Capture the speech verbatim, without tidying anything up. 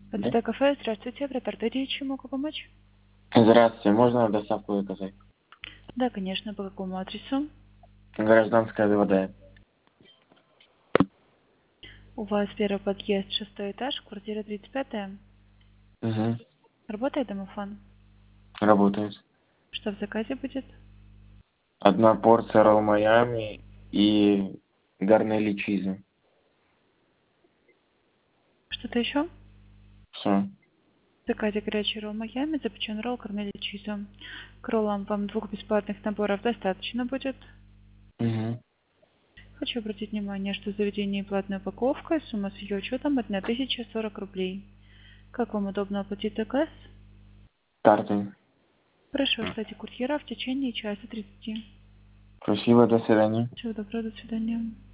ПДТ кафе, здравствуйте, оператор Т, чем могу помочь? Здравствуйте, можно доставку заказать? Да, конечно, по какому адресу? Гражданская ДВД. У вас первый подъезд, шестой этаж, квартира тридцать пятая. Угу. Работает домофон? Работает. Что в заказе будет? Одна порция ролл Майами и гарнели чиза. Что-то еще? В Все. заказе горячий ролл Майами, запечен ролл, корнели чизом. К роллам вам двух бесплатных наборов достаточно будет. Угу. Хочу обратить внимание, что в заведении платная упаковка, и сумма с ее учетом одна тысяча сорок рублей. Как вам удобно оплатить заказ? Картой. Прошу оставить курьера в течение часа тридцати. Спасибо, до свидания. Всего доброго, до свидания.